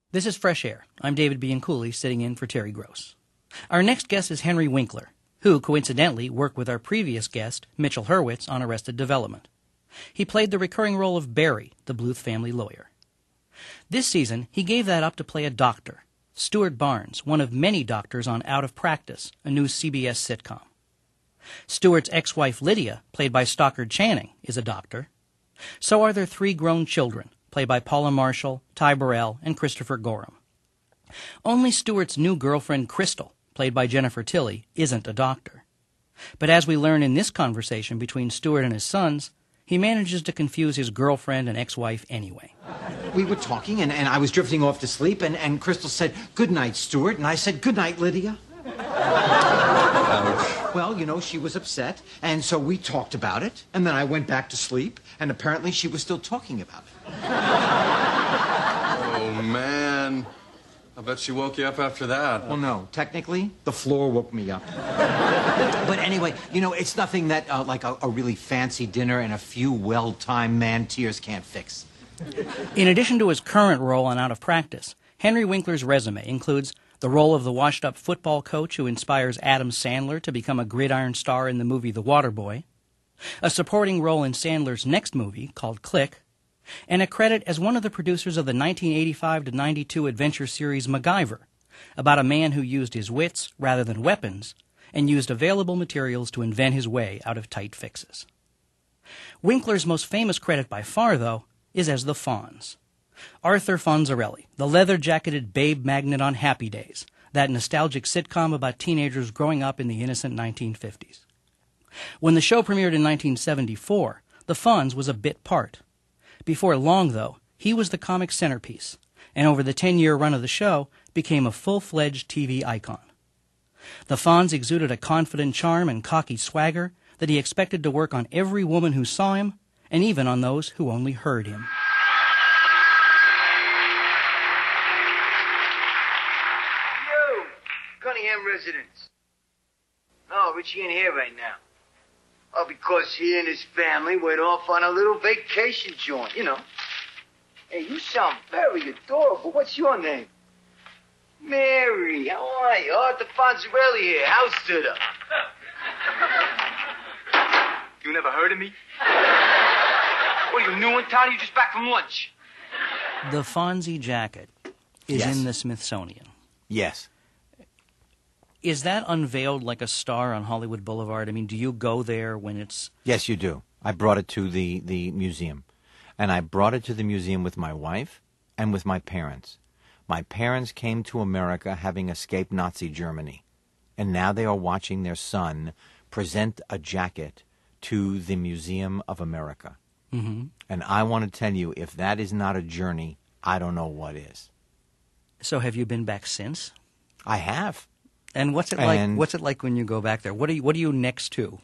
This is Fresh Air. I'm David Bianculli, sitting in for Terry Gross. Our next guest is Henry Winkler, who, coincidentally, worked with our previous guest, Mitchell Hurwitz, on Arrested Development. He played the recurring role of Barry, the Bluth family lawyer. This season, he gave that up to play a doctor, Stuart Barnes, one of many doctors on Out of Practice, a new CBS sitcom. Stuart's ex-wife Lydia, played by Stockard Channing, is a doctor. So are their three grown children, played by Paula Marshall, Ty Burrell, and Christopher Gorham. Only Stuart's new girlfriend, Crystal, played by Jennifer Tilly, isn't a doctor. But as we learn in this conversation between Stuart and his sons, he manages to confuse his girlfriend and ex-wife anyway. We were talking, and I was drifting off to sleep, and Crystal said, "Good night, Stuart," and I said, "Good night, Lydia." Ouch. Well, you know, she was upset, and so we talked about it, and then I went back to sleep, and apparently she was still talking about it. Oh, man. I bet she woke you up after that. Well, no, technically, the floor woke me up. But anyway, you know, it's nothing that, like a really fancy dinner and a few well-timed man tears can't fix. In addition to his current role on Out of Practice, Henry Winkler's resume includes the role of the washed-up football coach who inspires Adam Sandler to become a gridiron star in the movie The Waterboy, a supporting role in Sandler's next movie, called Click, and a credit as one of the producers of the 1985-92 adventure series MacGyver, about a man who used his wits rather than weapons and used available materials to invent his way out of tight fixes. Winkler's most famous credit by far, though, is as the Fonz. Arthur Fonzarelli, the leather-jacketed babe magnet on Happy Days, that nostalgic sitcom about teenagers growing up in the innocent 1950s. When the show premiered in 1974, the Fonz was a bit part. Before long, though, he was the comic centerpiece, and over the 10-year run of the show, became a full-fledged TV icon. The Fonz exuded a confident charm and cocky swagger that he expected to work on every woman who saw him, and even on those who only heard him. Cunningham residence. No, Richie ain't here right now. Oh, because he and his family went off on a little vacation joint, you know. Hey, you sound very adorable. What's your name? Mary, how are you? Arthur Fonzarelli here, house sitter. You never heard of me? What are you, new in town? You just back from lunch? The Fonzie jacket is Yes. in the Smithsonian. Yes. Is that unveiled like a star on Hollywood Boulevard? I mean, do you go there when it's... Yes, you do. I brought it to the museum. And I brought it to the museum with my wife and with my parents. My parents came to America having escaped Nazi Germany. And now they are watching their son present a jacket to the Museum of America. Mm-hmm. And I want to tell you, if that is not a journey, I don't know what is. So have you been back since? I have. And what's it like? What's it like when you go back there? What are you next to?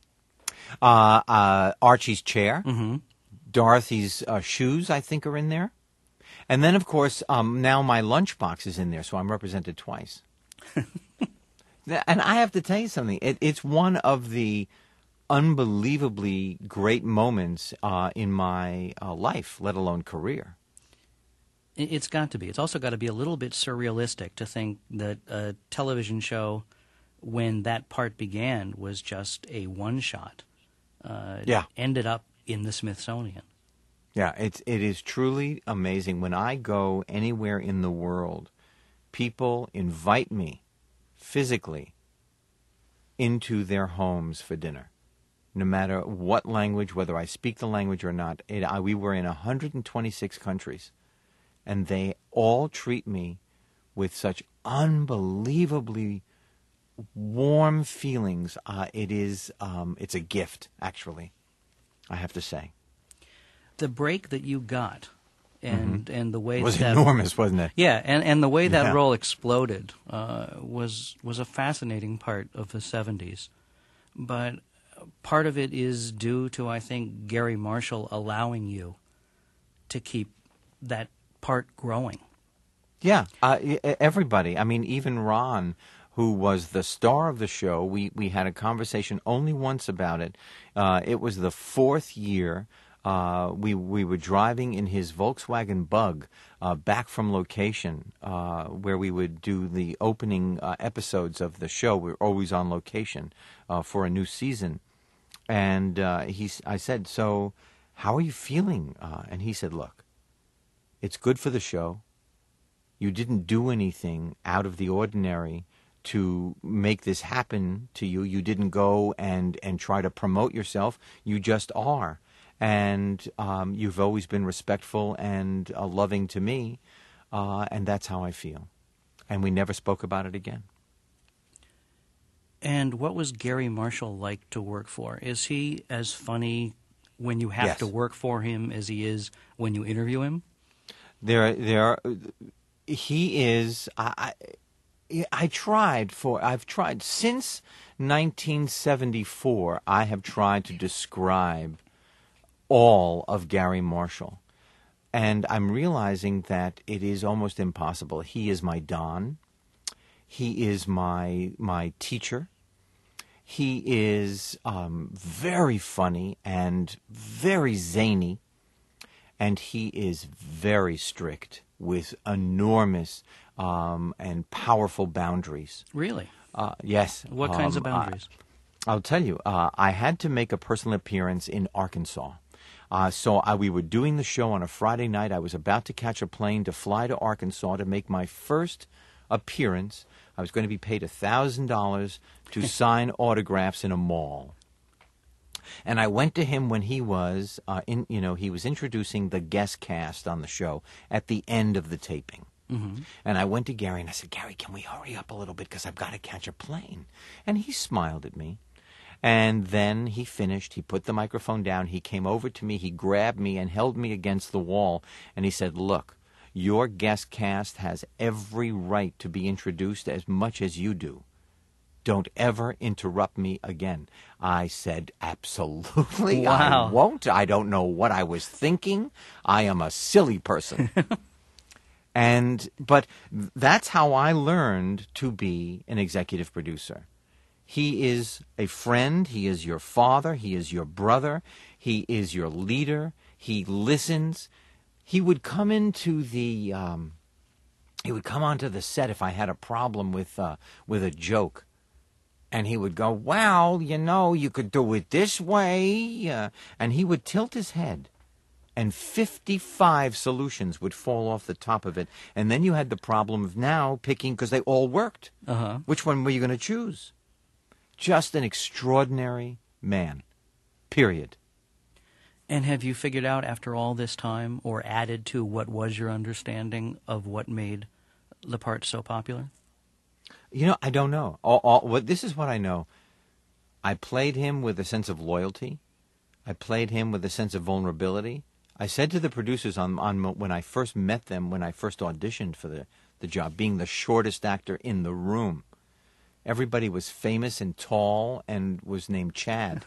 Archie's chair. Mm-hmm. Dorothy's shoes, I think, are in there. And then, of course, now my lunchbox is in there, so I'm represented twice. And I have to tell you something. It's one of the unbelievably great moments in my life, let alone career. It's got to be. It's also got to be a little bit surrealistic to think that a television show, when that part began, was just a one-shot. Yeah. Ended up in the Smithsonian. Yeah, it is truly amazing. When I go anywhere in the world, people invite me physically into their homes for dinner, no matter what language, whether I speak the language or not. We were in 126 countries. And they all treat me with such unbelievably warm feelings. It's a gift, actually, I have to say. The break that you got, and the way It was that enormous, wasn't it? Yeah, and the way that Yeah. role exploded was a fascinating part of the 70s. But part of it is due to, I think, Gary Marshall allowing you to keep that part growing. Yeah, everybody. I mean, even Ron, who was the star of the show, we had a conversation only once about it. It was the fourth year We were driving in his Volkswagen Bug back from location where we would do the opening episodes of the show. We were always on location for a new season. And I said, so how are you feeling? And he said, look, it's good for the show. You didn't do anything out of the ordinary to make this happen to you. You didn't go and try to promote yourself. You just are. And you've always been respectful and loving to me, and that's how I feel. And we never spoke about it again. And what was Gary Marshall like to work for? Is he as funny when you have Yes. to work for him as he is when you interview him? He is. I've tried since 1974. I have tried to describe all of Gary Marshall, and I'm realizing that it is almost impossible. He is my Don. He is my teacher. He is very funny and very zany, and he is very strict with enormous and powerful boundaries. Really? Yes. What kinds of boundaries? I'll tell you. I had to make a personal appearance in Arkansas. We were doing the show on a Friday night. I was about to catch a plane to fly to Arkansas to make my first appearance. I was going to be paid $1,000 to sign autographs in a mall. And I went to him when he was he was introducing the guest cast on the show at the end of the taping. Mm-hmm. And I went to Gary and I said, Gary, can we hurry up a little bit because I've got to catch a plane? And he smiled at me. And then he finished. He put the microphone down. He came over to me. He grabbed me and held me against the wall. And he said, look, your guest cast has every right to be introduced as much as you do. Don't ever interrupt me again. I said, absolutely, Wow. I won't. I don't know what I was thinking. I am a silly person. But that's how I learned to be an executive producer. He is a friend. He is your father. He is your brother. He is your leader. He listens. He would come into the he would come onto the set if I had a problem with a joke. And he would go, well, you could do it this way. And he would tilt his head. And 55 solutions would fall off the top of it. And then you had the problem of now picking, because they all worked. Uh-huh. Which one were you going to choose? Just an extraordinary man. Period. And have you figured out after all this time or added to what was your understanding of what made the part so popular? I don't know. This is what I know. I played him with a sense of loyalty. I played him with a sense of vulnerability. I said to the producers on when I first met them, when I first auditioned for the job, being the shortest actor in the room, everybody was famous and tall and was named Chad.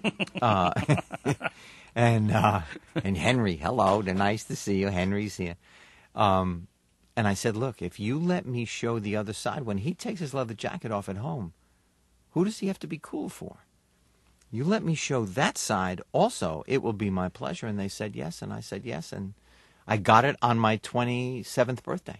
And Henry, hello, nice to see you. Henry's here. And I said, look, if you let me show the other side, when he takes his leather jacket off at home, who does he have to be cool for? You let me show that side also, it will be my pleasure. And they said yes, and I said yes, and I got it on my 27th birthday.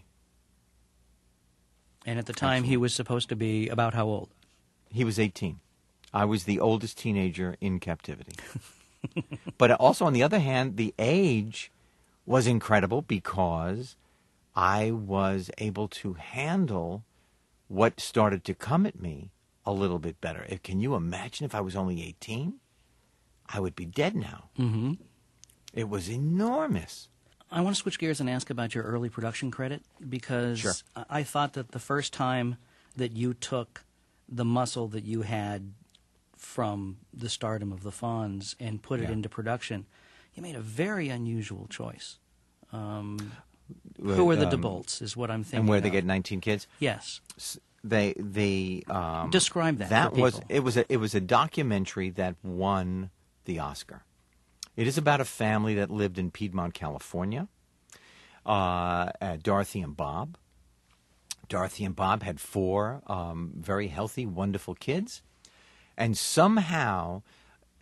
And at the time, he was supposed to be about how old? He was 18. I was the oldest teenager in captivity. But also, on the other hand, the age was incredible because I was able to handle what started to come at me a little bit better. Can you imagine if I was only 18? I would be dead now. Mm-hmm. It was enormous. I want to switch gears and ask about your early production credit because Sure. I thought that the first time that you took the muscle that you had from the stardom of the Fonz and put it into production, you made a very unusual choice. Who are the DeBolts is what I'm thinking. And where they of. get 19 kids? Yes. They Describe that. That for was people. it was a documentary that won the Oscar. It is about a family that lived in Piedmont, California. Dorothy and Bob. Dorothy and Bob had 4 very healthy, wonderful kids. And somehow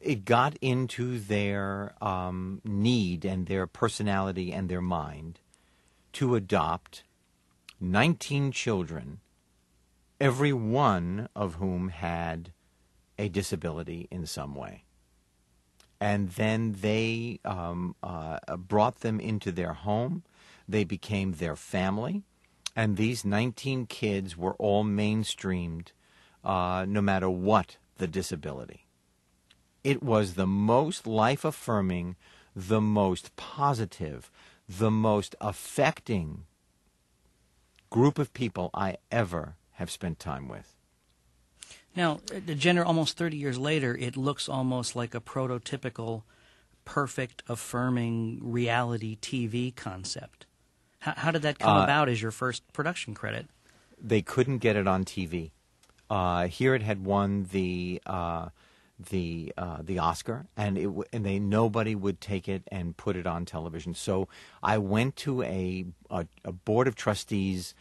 it got into their need and their personality and their mind to adopt 19 children, every one of whom had a disability in some way. And then they brought them into their home. They became their family. And these 19 kids were all mainstreamed, no matter what the disability. It was the most life-affirming, the most positive, the most affecting group of people I ever have spent time with. Now, almost 30 years later, it looks almost like a prototypical, perfect, affirming reality TV concept. How did that come about as your first production credit? They couldn't get it on TV. Here it had won the Oscar, and nobody would take it and put it on television. So I went to a board of trustees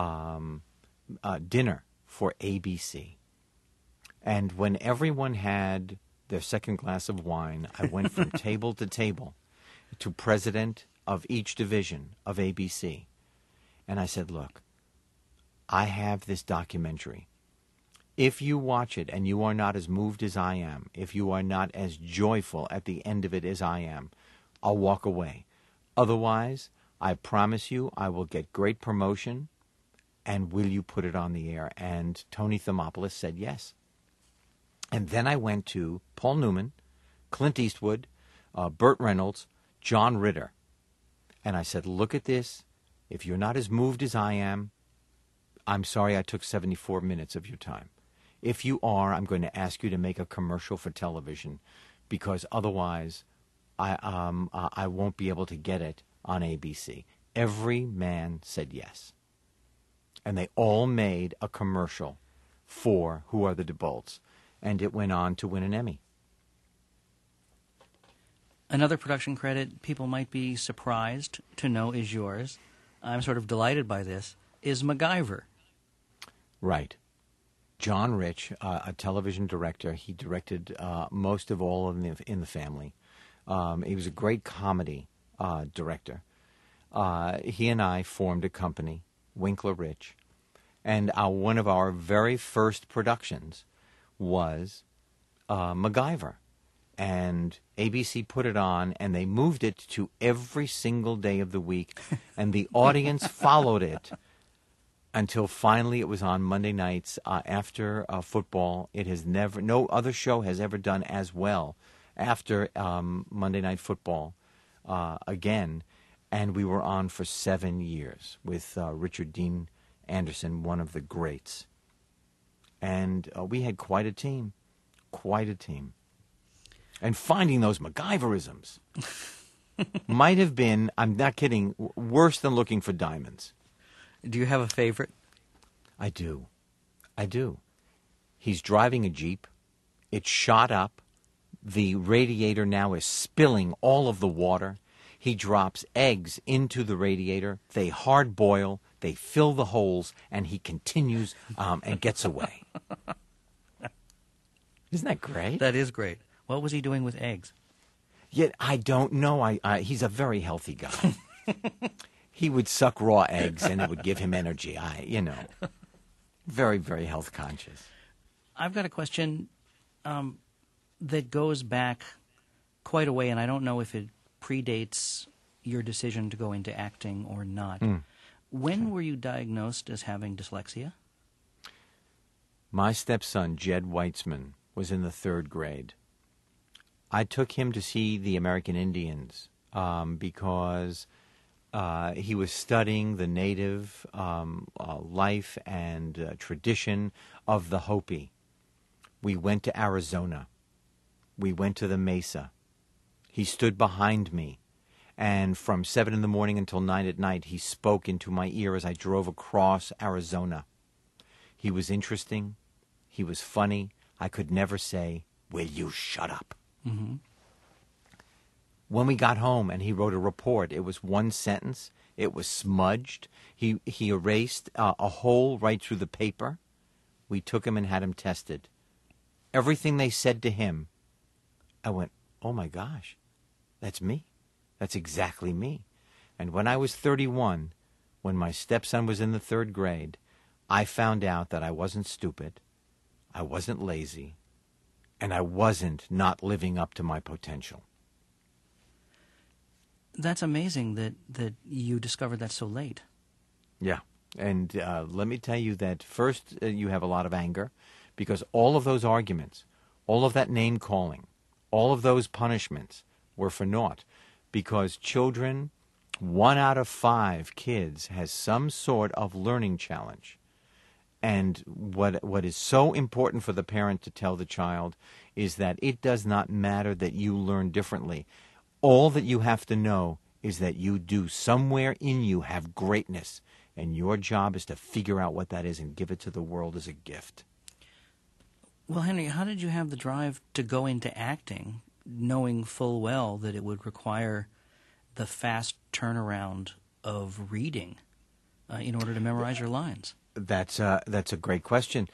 dinner for ABC, and when everyone had their second glass of wine, I went from table to table to president of each division of ABC, and I said, "Look, I have this documentary. If you watch it and you are not as moved as I am, if you are not as joyful at the end of it as I am, I'll walk away. Otherwise, I promise you I will get great promotion, and will you put it on the air?" And Tony Thermopoulos said yes. And then I went to Paul Newman, Clint Eastwood, Burt Reynolds, John Ritter, and I said, "Look at this. If you're not as moved as I am, I'm sorry I took 74 minutes of your time. If you are, I'm going to ask you to make a commercial for television, because otherwise I won't be able to get it on ABC." Every man said yes. And they all made a commercial for Who Are the DeBolts, and it went on to win an Emmy. Another production credit people might be surprised to know is yours. I'm sort of delighted by this, is MacGyver. Right. John Rich, a television director, he directed most of all in the family. He was a great comedy director. He and I formed a company, Winkler Rich, and one of our very first productions was MacGyver. And ABC put it on, and they moved it to every single day of the week, and the audience followed it until finally it was on Monday nights after football. It has no other show has ever done as well after Monday Night Football again, and we were on for 7 years with Richard Dean Anderson, one of the greats, and we had quite a team. And finding those MacGyverisms might have been, I'm not kidding, worse than looking for diamonds. Do you have a favorite? I do. He's driving a Jeep. It's shot up. The radiator now is spilling all of the water. He drops eggs into the radiator. They hard boil. They fill the holes, and he continues and gets away. Isn't that great? That is great. What was he doing with eggs? Yet I don't know. He's a very healthy guy. He would suck raw eggs, and it would give him energy. Very, very health conscious. I've got a question that goes back quite a way, and I don't know if it predates your decision to go into acting or not. When were you diagnosed as having dyslexia? My stepson, Jed Weitzman, was in the 3rd grade. I took him to see the American Indians because he was studying the native life and tradition of the Hopi. We went to Arizona. We went to the Mesa. He stood behind me, and from 7 in the morning until 9 at night, he spoke into my ear as I drove across Arizona. He was interesting. He was funny. I could never say, "Will you shut up?" Mm-hmm. When we got home and he wrote a report, it was one sentence. It was smudged. He erased a hole right through the paper. We took him and had him tested. Everything they said to him I went, oh my gosh, that's me. That's exactly me. And when I was 31, when my stepson was in the 3rd grade, I found out that I wasn't stupid, I wasn't lazy, and I wasn't not living up to my potential. That's amazing that you discovered that so late. Yeah. And let me tell you that first you have a lot of anger because all of those arguments, all of that name calling, all of those punishments were for naught because children, 1 out of 5 kids has some sort of learning challenge. And what is so important for the parent to tell the child is that it does not matter that you learn differently. All that you have to know is that you do somewhere in you have greatness, and your job is to figure out what that is and give it to the world as a gift. Well, Henry, how did you have the drive to go into acting, knowing full well that it would require the fast turnaround of reading in order to memorize your lines? That's a great question.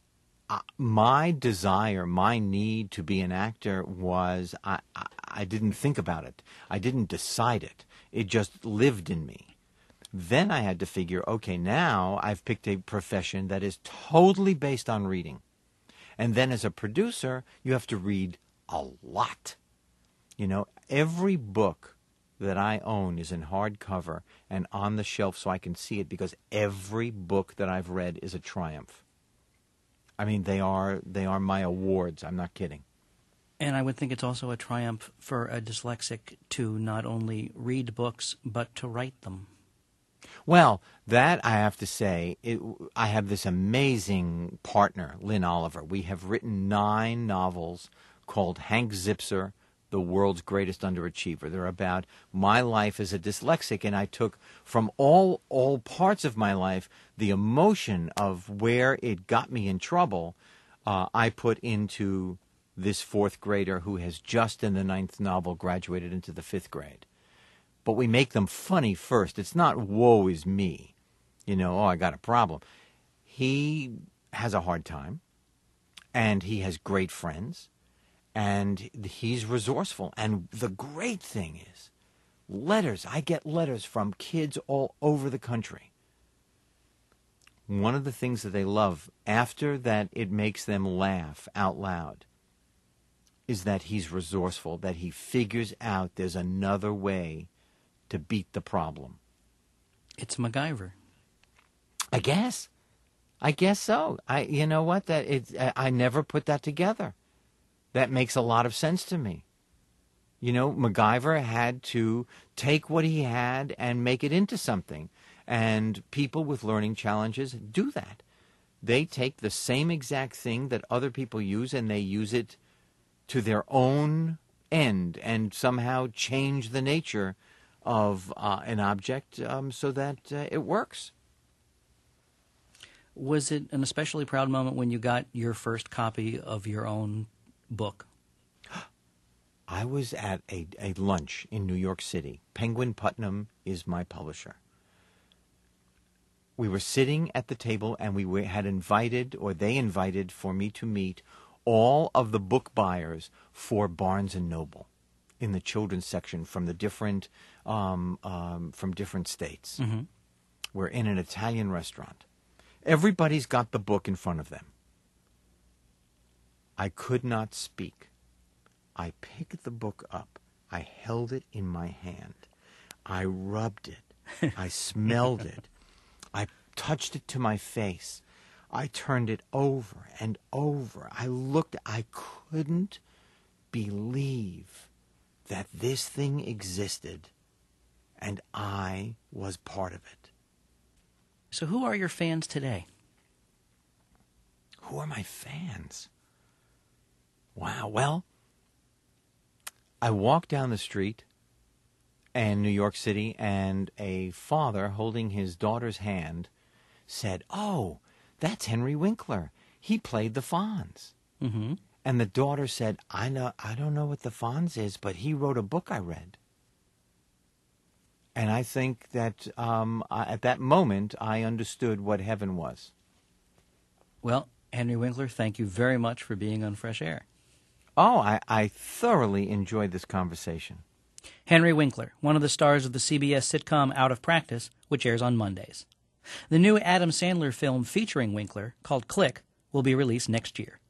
My desire, my need to be an actor was, I didn't think about it. I didn't decide it. It just lived in me. Then I had to figure, okay, now I've picked a profession that is totally based on reading. And then as a producer, you have to read a lot. You know, every book that I own is in hardcover and on the shelf so I can see it because every book that I've read is a triumph. I mean, they are my awards. I'm not kidding. And I would think it's also a triumph for a dyslexic to not only read books, but to write them. Well, that I have to say, I have this amazing partner, Lynn Oliver. We have written 9 novels called Hank Zipser, The World's Greatest Underachiever. They're about my life as a dyslexic, and I took from all parts of my life the emotion of where it got me in trouble. I put into this 4th grader who has just in the 9th novel graduated into the 5th grade. But we make them funny first. It's not woe is me, you know, oh, I got a problem. He has a hard time, and he has great friends, and he's resourceful. And the great thing is, letters. I get letters from kids all over the country. One of the things that they love, after that it makes them laugh out loud, is that he's resourceful, that he figures out there's another way to beat the problem. It's MacGyver. I guess so. You know what? I never put that together. That makes a lot of sense to me. You know, MacGyver had to take what he had and make it into something. And people with learning challenges do that. They take the same exact thing that other people use and they use it to their own end and somehow change the nature of an object so that it works. Was it an especially proud moment when you got your first copy of your own book? I was at a lunch in New York City. Penguin Putnam is my publisher. We were sitting at the table and had invited, or they invited for me to meet all of the book buyers for Barnes & Noble in the children's section from the different from different states. Mm-hmm. We're in an Italian restaurant. Everybody's got the book in front of them. I could not speak. I picked the book up. I held it in my hand. I rubbed it. I smelled it. I touched it to my face. I turned it over and over. I looked. I couldn't believe that this thing existed, and I was part of it. So who are your fans today? Who are my fans? Wow. Well, I walked down the street in New York City, and a father holding his daughter's hand said, "Oh, that's Henry Winkler. He played the Fonz." Mm-hmm. And the daughter said, I don't know what the Fonz is, but he wrote a book I read. And I think that at that moment, I understood what heaven was. Well, Henry Winkler, thank you very much for being on Fresh Air. Oh, I thoroughly enjoyed this conversation. Henry Winkler, one of the stars of the CBS sitcom Out of Practice, which airs on Mondays. The new Adam Sandler film featuring Winkler, called Click, will be released next year.